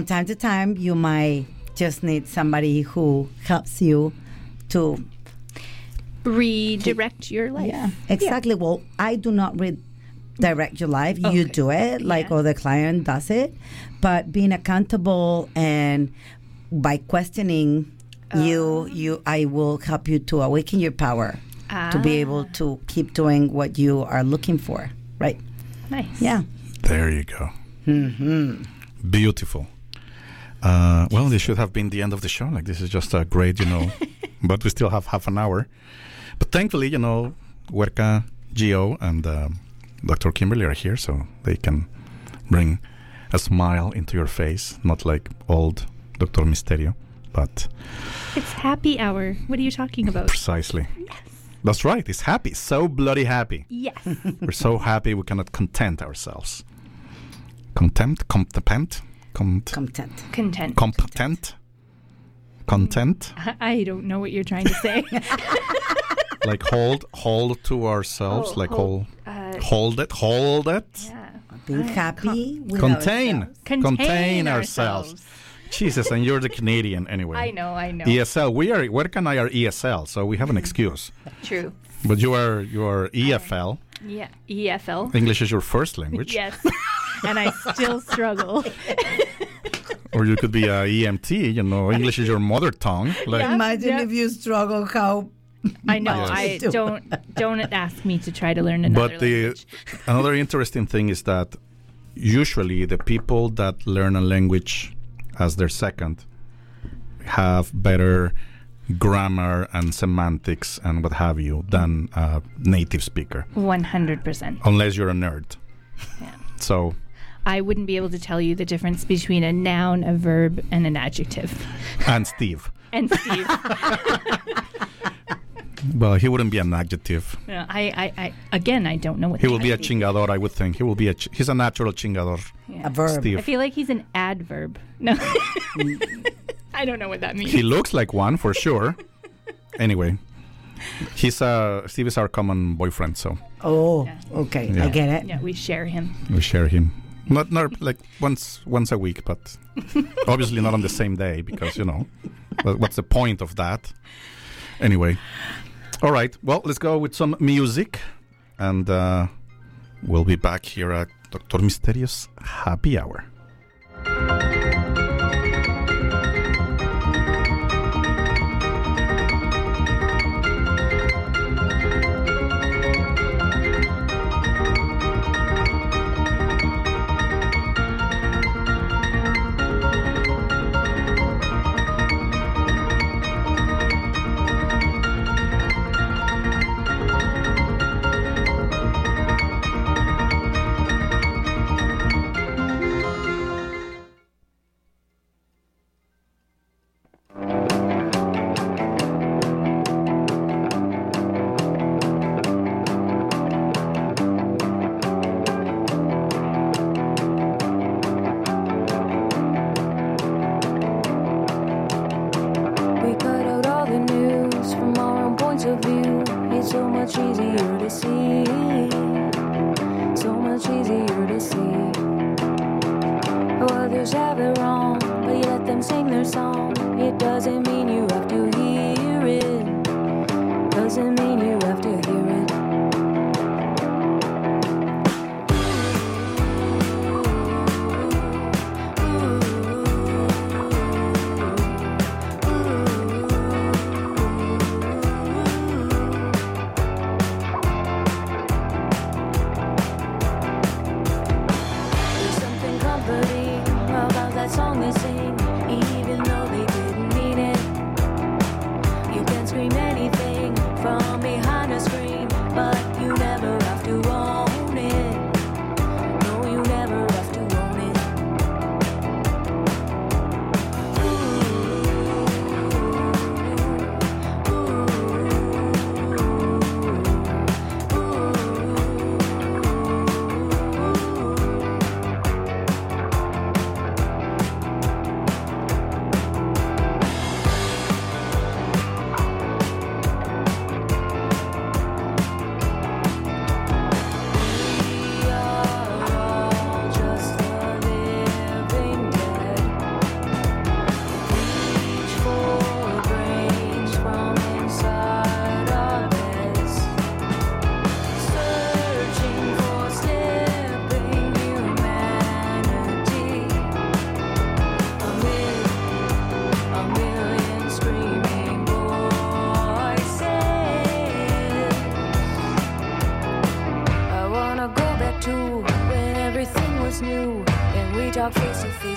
From time to time, you might just need somebody who helps you to redirect your life. Yeah, exactly. Yeah. Well, I do not redirect your life. Okay. You do it like other client does it. But being accountable and by questioning I will help you to awaken your power to be able to keep doing what you are looking for. Right. Nice. Yeah. There you go. Mm-hmm. Beautiful. Well, this should have been the end of the show. Like, this is just a great, but we still have half an hour. But thankfully, Huerca, Gio, and Dr. Kimberly are here, so they can bring a smile into your face, not like old Dr. Misterio, but... It's happy hour. What are you talking about? Precisely. Yes. That's right. It's happy. So bloody happy. Yes. We're so happy we cannot content ourselves. Content? Competent? Content? I don't know what you're trying to say. Like hold to ourselves, hold it. Yeah. Being happy with Contain ourselves. Jesus, and you're the Canadian anyway. I know. ESL. Huerca and I are ESL, so we have an excuse. True. But you are EFL. Yeah, EFL. English is your first language. Yes. And I still struggle. Or you could be a EMT, English is your mother tongue. Like, imagine if you struggle, how... I know. Yes. Don't ask me to try to learn another language. Another interesting thing is that usually the people that learn a language as their second have better grammar and semantics and what have you than a native speaker. 100%. Unless you're a nerd. Yeah. So... I wouldn't be able to tell you the difference between a noun, a verb, and an adjective. And Steve. Well, he wouldn't be an adjective. No, I don't know what he will be a chingador, I would think. He's a natural chingador. Yeah. A verb. Steve. I feel like he's an adverb. No. I don't know what that means. He looks like one, for sure. Anyway. Steve is our common boyfriend, so. Oh, okay. Yeah. I get it. Yeah, we share him. Not like once a week, but obviously not on the same day because, what's the point of that? Anyway. All right. Well, let's go with some music. And we'll be back here at Dr. Misterio's Happy Hour.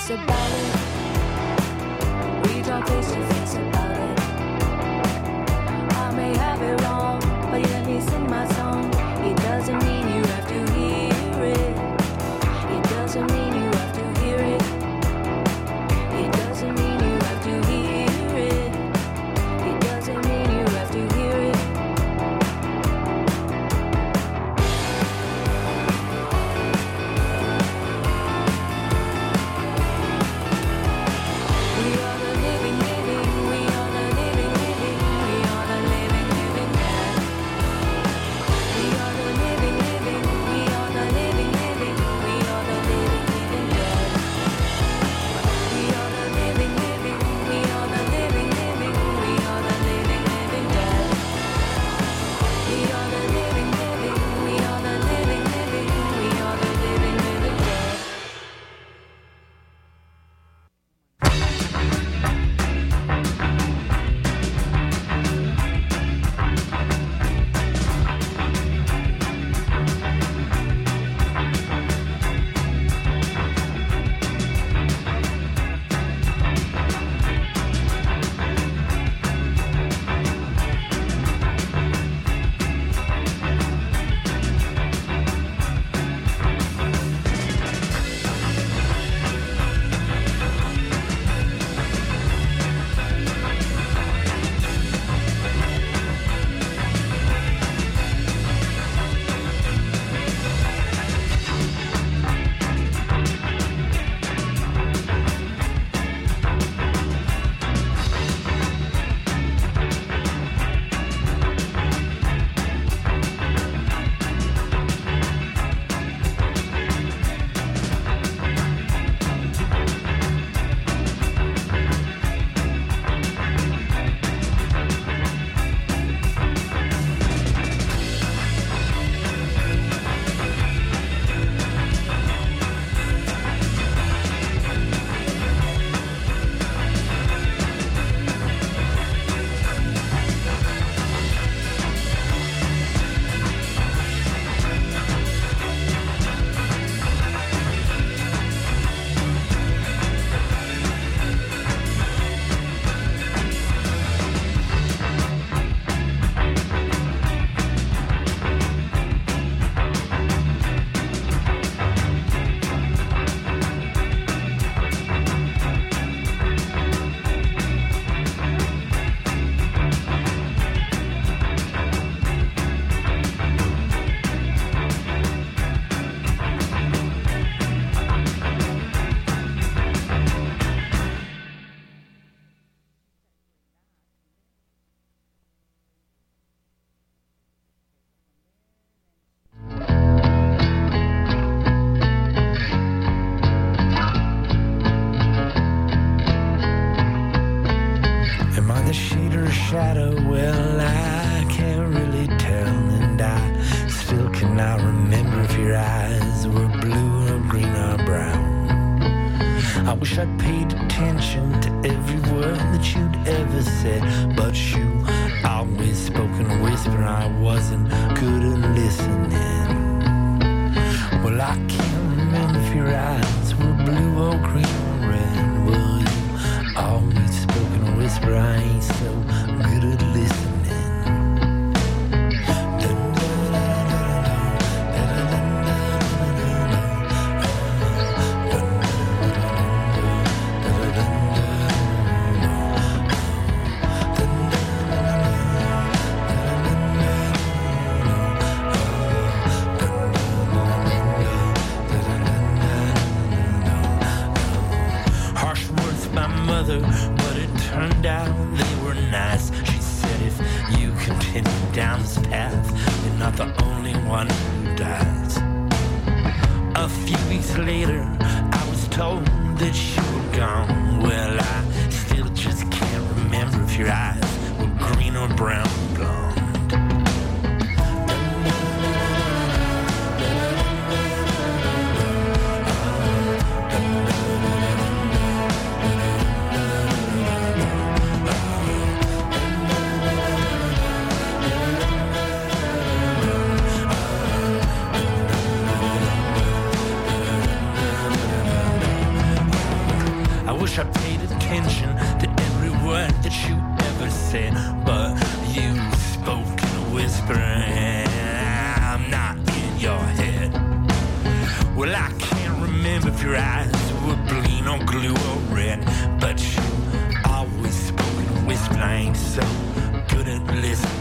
face about it. We talk face to face about it. I may have it wrong, but you let me sing my song. It doesn't mean you have to hear it. It doesn't mean you have to hear it. It doesn't mean you have to hear it. It doesn't mean you have to hear it. We are the living, living. We are the living, living. We are the living, living dead. We are the living, living. We are the living, living. We are the living, living dead. We are the living, living. We are the living, living. We are the living, living dead. We are the living, living. We are the living, living. We are the living, living dead. Am I the shade or shadow? Well, I can't really tell, and I still cannot remember if your eyes were blue or green or brown. I wish I'd paid attention to every word that you'd ever said, but you always spoke in a whisper. I wasn't good at listening. Well, I can't remember if your eyes were blue or green or red. Well, you always spoke in a whisper. I ain't so good at listening. Harsh words by mother, but it turned out they were nice. She said, if you continue down this path, you're not the only one who dies. A few weeks later, I was told that you were gone. Well, I still just can't remember if your eyes were green or brown or blonde. wish I paid attention to every word that you ever said, but you spoke in a whisper and I'm not in your head. Well, I can't remember if your eyes were bleeding or glue or red, but you always spoke in a whisper. I ain't so good at listening.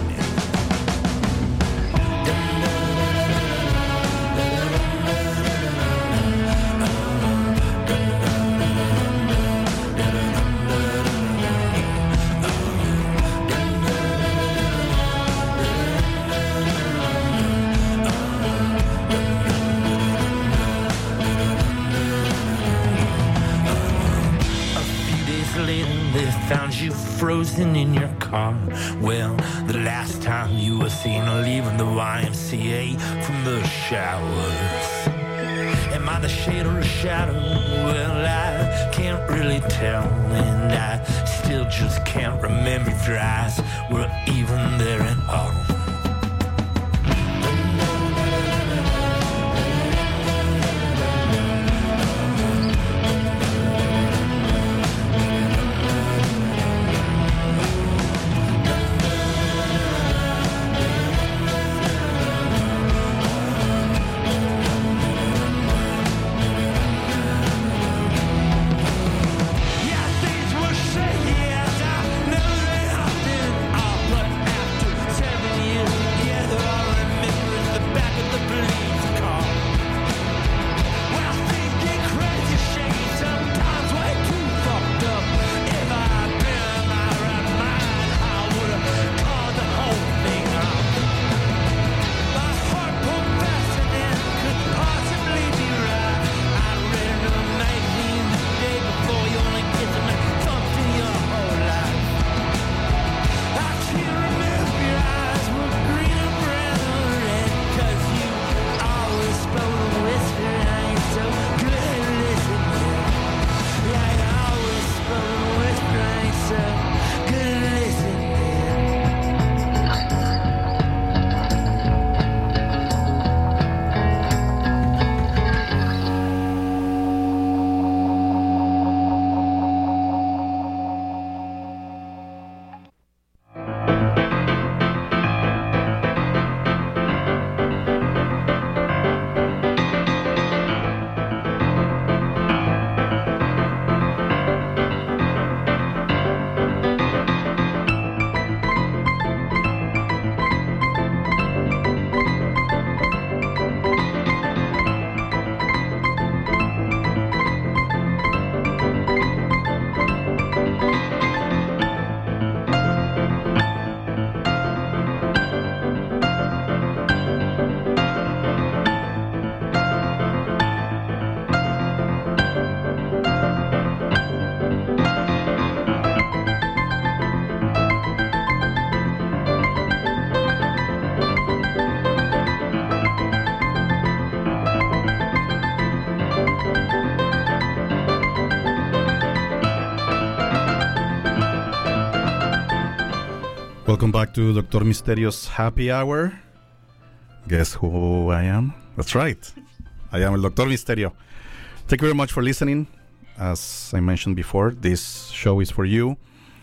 They found you frozen in your car. Well, the last time you were seen leaving the YMCA from the showers. Am I the shade or a shadow? Well, I can't really tell, and I still just can't remember if your eyes were even there at all. Welcome back to Dr. Misterio's Happy Hour. Guess who I am? That's right. I am Dr. Misterio. Thank you very much for listening. As I mentioned before, this show is for you.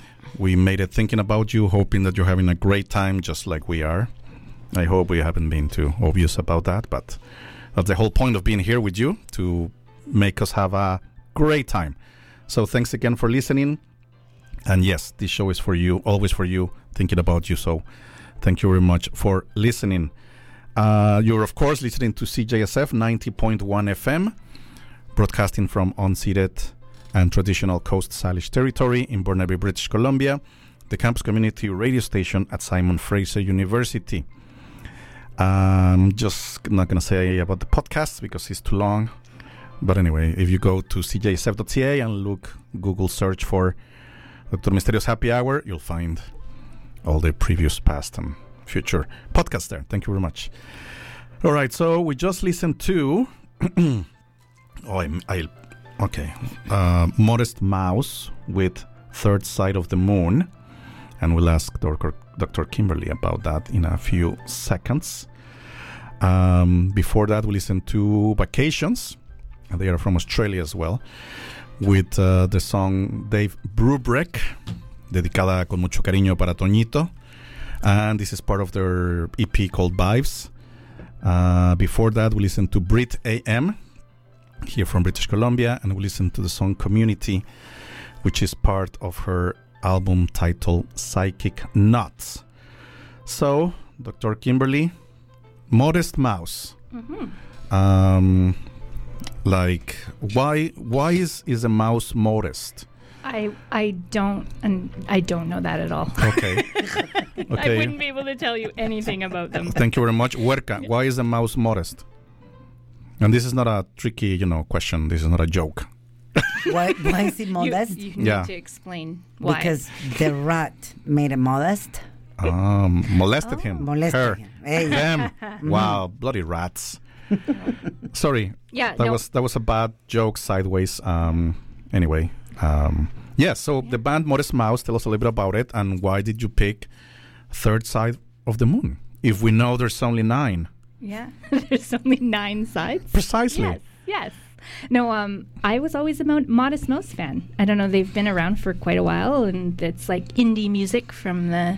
We made it thinking about you, hoping that you're having a great time just like we are. I hope we haven't been too obvious about that, but that's the whole point of being here with you, to make us have a great time. So thanks again for listening. And yes, this show is for you, always for you, thinking about you. So thank you very much for listening. You're, of course, listening to CJSF 90.1 FM, broadcasting from unceded and traditional Coast Salish territory in Burnaby, British Columbia, the campus community radio station at Simon Fraser University. I'm just not going to say about the podcast because it's too long. But anyway, if you go to cjsf.ca and Google search for Dr. Misterio's Happy Hour, you'll find all the previous, past, and future podcasts there. Thank you very much. All right, so we just listened to Modest Mouse with Third Side of the Moon, and we'll ask Dr. Kimberly about that in a few seconds. Before that, we listened to Vacations, and they are from Australia as well, with the song Dave Brubeck, dedicada con mucho cariño para Toñito. And this is part of their EP called Vibes. Before that, we listened to Brit AM, here from British Columbia, and we listened to the song Community, which is part of her album titled Psychic Nuts. So, Dr. Kimberly, Modest Mouse. Like, why is a mouse modest? I don't know that at all. Okay. I wouldn't be able to tell you anything about them. Thank you very much. Huerca, why is a mouse modest? And this is not a tricky, question. This is not a joke. Why is he modest? You need Yeah. to explain why. Because the rat made him modest. Molested him. Molested Her. him. Hey. Them. Wow, bloody rats. Sorry. Yeah, That no. was a bad joke sideways. Anyway. So the band Modest Mouse, tell us a little bit about it, and why did you pick Third Side of the Moon? If we know there's only 9. Yeah, there's only 9 sides. Precisely. Yes. No, I was always a Modest Mouse fan. I don't know, they've been around for quite a while, and it's like indie music from the,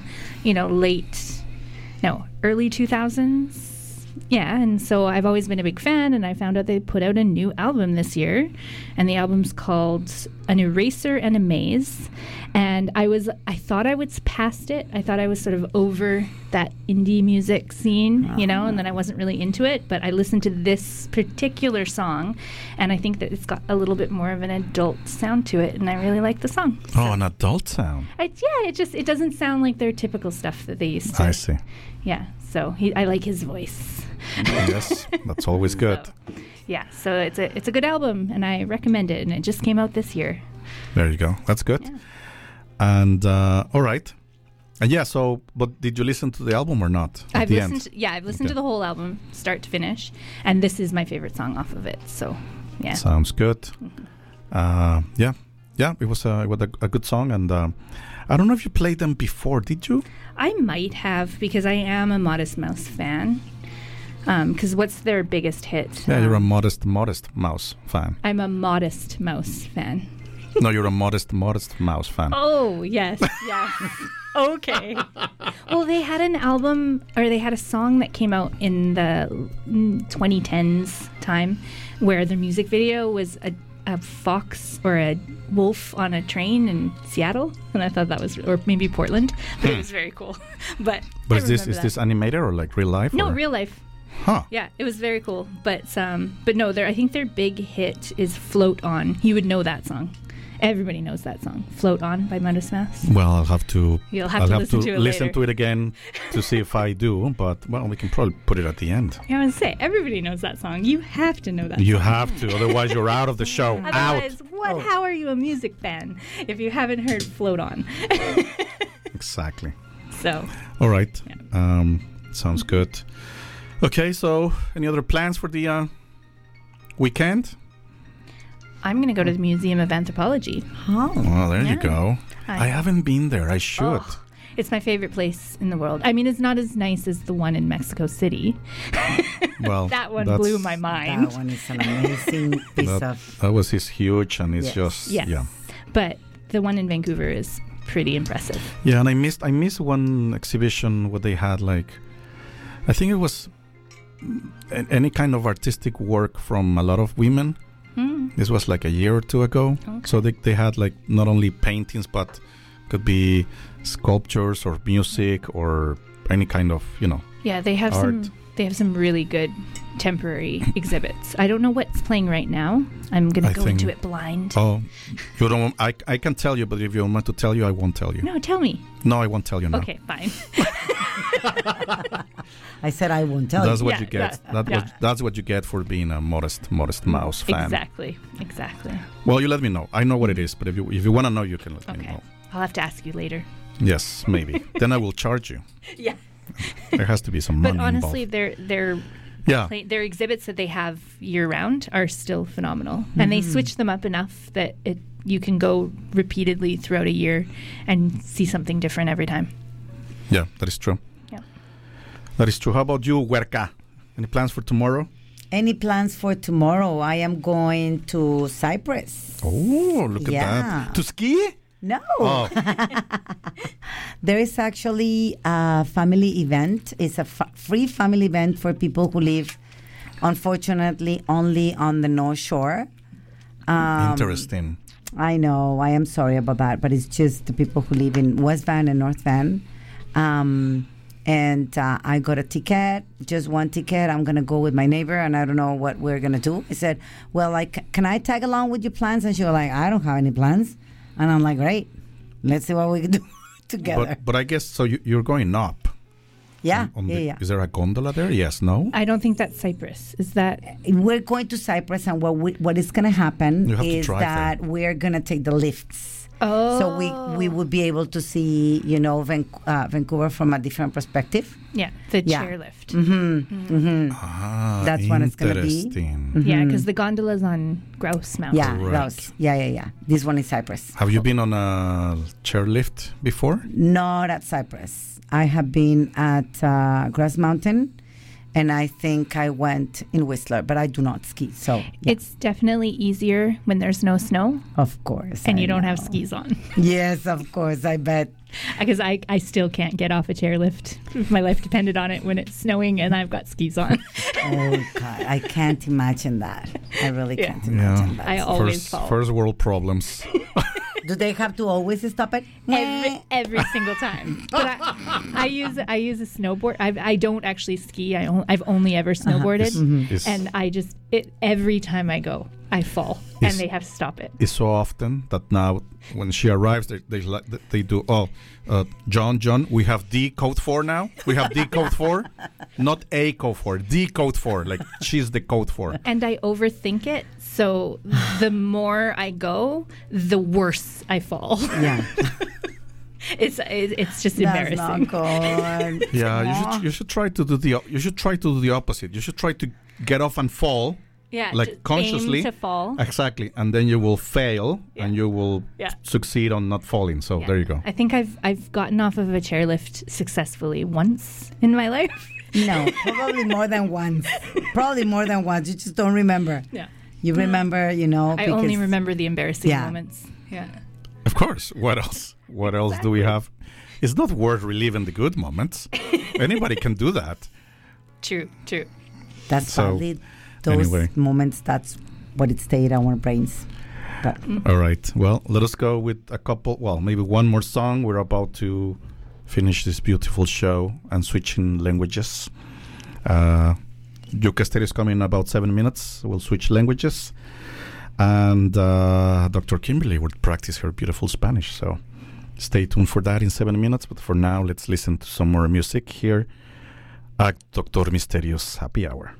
early 2000s. Yeah, and so I've always been a big fan, and I found out they put out a new album this year, and the album's called An Eraser and a Maze. And I thought I was past it. I thought I was sort of over that indie music scene, and then I wasn't really into it. But I listened to this particular song, and I think that it's got a little bit more of an adult sound to it, and I really like the song. Oh, an adult sound. It doesn't sound like their typical stuff that they used to. I see. Yeah, so I like his voice. Yes, that's always good. Yeah, so it's a good album, and I recommend it, and it just came out this year. There you go. That's good. Yeah. And all right. And but did you listen to the album or not? I've listened to the whole album, start to finish, and this is my favorite song off of it. So, yeah. Sounds good. It was a good song, and I don't know if you played them before. Did you? I might have, because I am a Modest Mouse fan. Because what's their biggest hit? Yeah, you're a modest mouse fan. I'm a Modest Mouse fan. No, you're a modest mouse fan. Oh, yes. Okay. Well, they had an album, or they had a song that came out in the 2010s time, where the music video was a fox or a wolf on a train in Seattle, and I thought that was, or maybe Portland, but it was very cool. But is this animated or like real life? No, or? real life. Huh. Yeah, it was very cool. But no, I think their big hit is "Float On." You would know that song. Everybody knows that song, "Float On" by Modest Mouse. Well, I'll have to. You'll have to listen to it later. To it again to see if I do. But we can probably put it at the end. I was say everybody knows that song. You have to know that. You song. have to, otherwise you're out of the show. Otherwise, out. How are you a music fan if you haven't heard "Float On"? Exactly. So. All right. Yeah. Sounds good. Okay. So, any other plans for the weekend? I'm going to go to the Museum of Anthropology. Oh. Well, there you Yeah. go. I haven't been there. I should. Oh, it's my favorite place in the world. I mean, it's not as nice as the one in Mexico City. Well, That one blew my mind. That one is an amazing piece of... That was huge, and it's Yes. just Yes. yeah. But the one in Vancouver is pretty impressive. Yeah, and I missed one exhibition where they had I think it was any kind of artistic work from a lot of women. This was like a year or two ago. Okay. So they had not only paintings, but could be sculptures or music or any kind of Yeah, they have Art. some really good temporary exhibits. I don't know what's playing right now. I'm going I to go think- into it blind. Oh, you don't want, I can tell you, but if you want to tell you, I won't tell you. No, tell me. No, I won't tell you now. Okay, fine. I said I won't tell That's you. what Yeah, you get. yeah. That's what you get for being a modest mouse fan. Exactly. Well, you let me know. I know what it is, but if you want to know, you can let me Okay. know. I'll have to ask you later. Yes, maybe. Then I will charge you. Yeah. There has to be some But money honestly, involved. their exhibits that they have year round are still phenomenal, and they switch them up enough that you can go repeatedly throughout a year and see something different every time. Yeah, that is true. Yeah. That is true. How about you, Huerca? Any plans for tomorrow? Any plans for tomorrow? I am going to Cyprus. Oh, look at Yeah. that. To ski? No. Oh, There is actually a family event. It's a free family event for people who live, unfortunately, only on the North Shore. interesting. I know. I am sorry about that, but it's just the people who live in West Van and North Van. And I got a ticket, just one ticket. I'm going to go with my neighbor, and I don't know what we're going to do. I said, well, can I tag along with your plans? And she was like, I don't have any plans. And I'm like, great. Let's see what we can do together. But I guess, so you're going up. Yeah, on yeah, yeah. Is there a gondola there? Yes, no? I don't think that's Cyprus. Is that? We're going to Cyprus, and what is going to happen You have to is drive that there. we're going to take the lifts. Oh. So we would be able to see, Vancouver from a different perspective. Yeah, the Yeah. chairlift. Ah, That's what it's gonna be. interesting. Yeah, because the gondola's on Grouse Mountain. Yeah, Correct. Rouse. Yeah. This one is Cyprus. Have you been on a chairlift before? Not at Cyprus. I have been at Grass Mountain, and I think I went in Whistler, but I do not ski. So, yeah, It's definitely easier when there's no snow of course. and I you don't have know. skis on. Yes, of course. I bet. Because I still can't get off a chairlift. If my life depended on it when it's snowing and I've got skis on. Oh, God. I can't imagine that. I really Yeah. can't imagine Yeah. that. I always fall. First world problems. Do they have to always stop it? Every single time. But I use a snowboard. I don't actually ski. I've only ever snowboarded, Is- and every time I go, I fall, Is- and they have to stop it. It's so often that now when she arrives, they do, John, we have D code 4 now. We have D code 4, not A code 4, D code 4. Like she's the code 4. And I overthink it, so the more I go, the worse I fall. Yeah. It's just That's embarrassing. not good. Yeah, you should try to do the opposite. You should try to get off and fall. Yeah, Like just consciously. aim to fall. Exactly, and then you will fail Yeah. and you will Yeah. succeed on not falling. So Yeah. there you go. I think I've gotten off of a chairlift successfully once in my life. No, probably more than once. Probably more than once. You just don't remember. Yeah. You remember, I only because- remember the embarrassing Yeah. moments. Yeah. Of course. What else? What else do we have? It's not worth reliving the good moments. Anybody can do that. True. That's So, probably those anyway. moments. That's what it stayed in our brains. But All right. Well, let us go with a couple. Well, maybe one more song. We're about to finish this beautiful show and switching languages. Yucaster is coming in about 7 minutes. We'll switch languages. And Dr. Kimberly will practice her beautiful Spanish. So stay tuned for that in 7 minutes. But for now, let's listen to some more music here at Dr. Mysterious Happy Hour.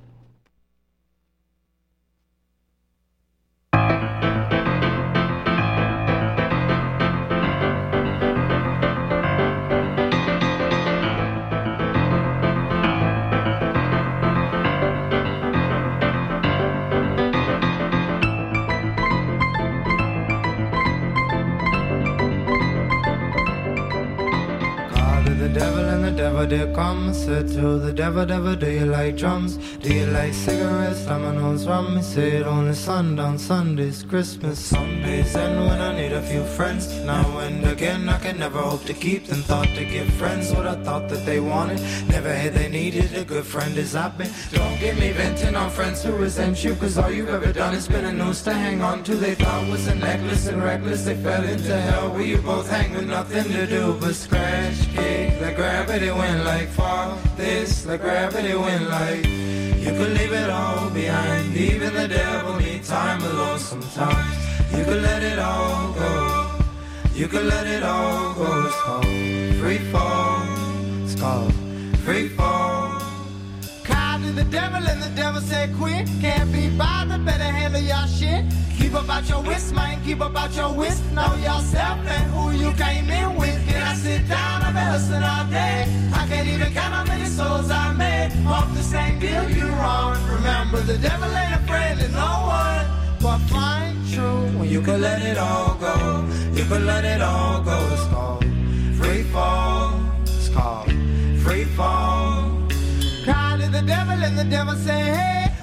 Call to the devil and the devil did come. Said to the devil, devil, do you like drums? Do you like cigarettes, dominoes, rum? He said only sundown, Sundays, Christmas, Sundays. And when I need a few friends, now and again I can never hope to keep them. Thought to give friends what I thought that they wanted. Never had they needed a good friend as I've been. Don't get me venting on friends who resent you, cause all you've ever done is been a noose to hang on to. They thought was a necklace and reckless. They fell into hell where you both hang with nothing to do but scratch, kick. Like gravity went like fall, this like gravity went like. You could leave it all behind. Even the devil need time alone sometimes. You could let it all go. You could let it all go. It's called free fall. It's called free fall. Called to the devil and the devil said quit. Can't be bothered, better handle your shit. Keep about your wrist, man, keep about your wrist. Know yourself and who you came in with. Can I sit down? I've been hustling all day. I can't even count how many souls I made. Off the same deal, you wrong. Remember, the devil ain't a friend to no one. But find true when you could let it all go. You could let it all go. It's called free fall. It's called free fall. Called to the devil and the devil say, hey,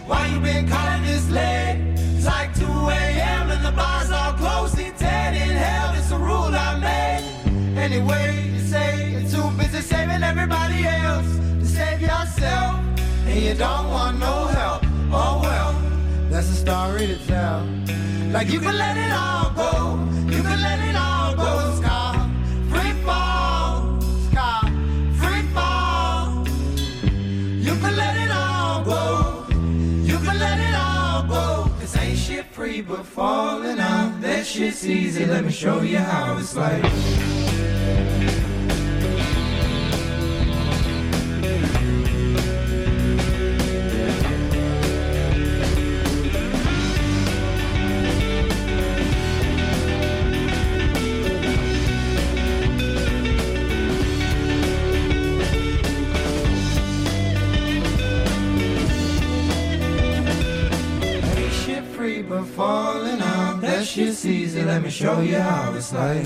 Why you been calling this late? It's like 2 a.m. and the bars all closed. See, 10 in hell, it's a rule I made. Anyway, you say you're too busy saving everybody else to save yourself, and you don't want no help. Oh well, that's a story to tell. Like you can let it all go, you can let it all go. It's called free fall, it's called free fall. You can let it all go, you can let it all go. 'Cause ain't shit free but falling out. That shit's easy, let me show you how it's like. But falling out, that shit's easy, let me show you how it's like.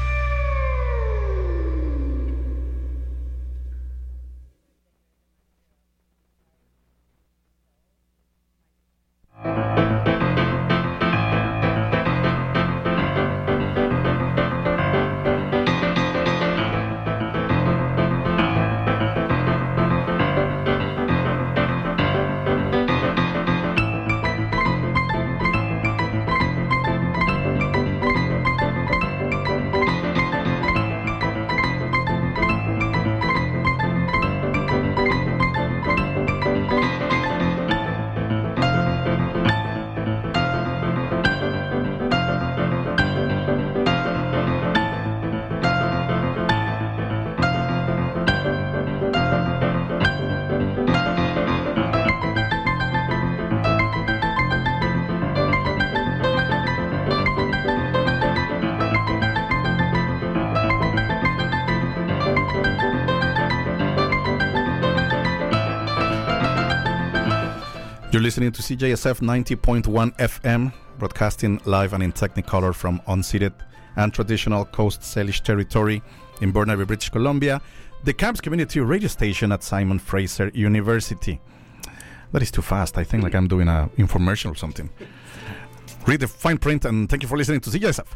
You're listening to CJSF 90.1 FM, broadcasting live and in Technicolor from unceded and traditional Coast Salish territory in Burnaby, British Columbia, the Camps Community Radio Station at Simon Fraser University. That is too fast. I think like I'm doing an infomercial or something. Read the fine print, and thank you for listening to CJSF.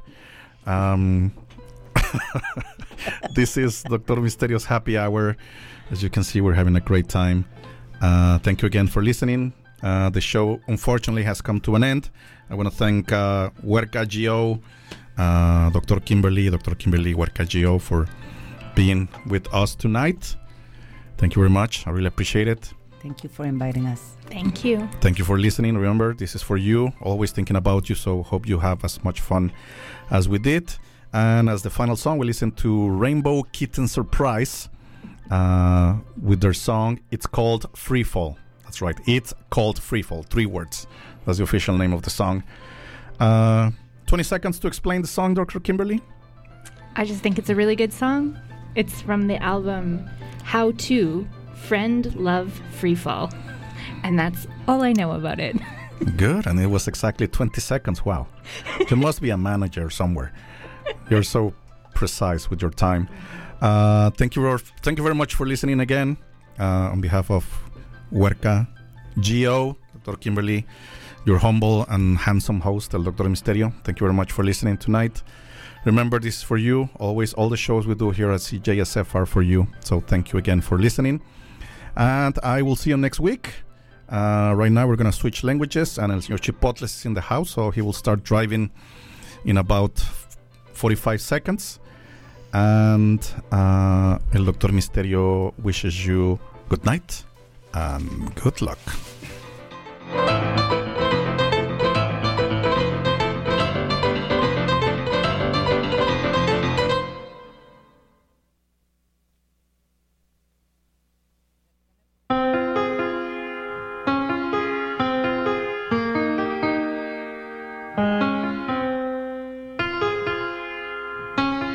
This is Dr. Misterio's Happy Hour. As you can see, we're having a great time. Thank you again for listening. The show, unfortunately, has come to an end. I want to thank Huerca GO, Dr. Kimberly Huerca GO, for being with us tonight. Thank you very much. I really appreciate it. Thank you for inviting us. Thank you. Thank you for listening. Remember, this is for you. Always thinking about you, so hope you have as much fun as we did. And as the final song, we listen to Rainbow Kitten Surprise with their song. It's called Free Fall. That's right. It's called Free Fall. 3 words. That's the official name of the song. 20 seconds to explain the song, Dr. Kimberly. I just think it's a really good song. It's from the album How To Friend Love Free Fall. And that's all I know about it. Good. And it was exactly 20 seconds. Wow. You must be a manager somewhere. You're so precise with your time. Thank you very much for listening again. On behalf of Huerca GO, Dr. Kimberly, your humble and handsome host, El Dr. Misterio. Thank you very much for listening tonight. Remember, this is for you. Always, all the shows we do here at CJSF are for you. So thank you again for listening. And I will see you next week. Right now, we're going to switch languages. And El Señor Chipotles is in the house, so he will start driving in about 45 seconds. And El Dr. Misterio wishes you good night and good luck.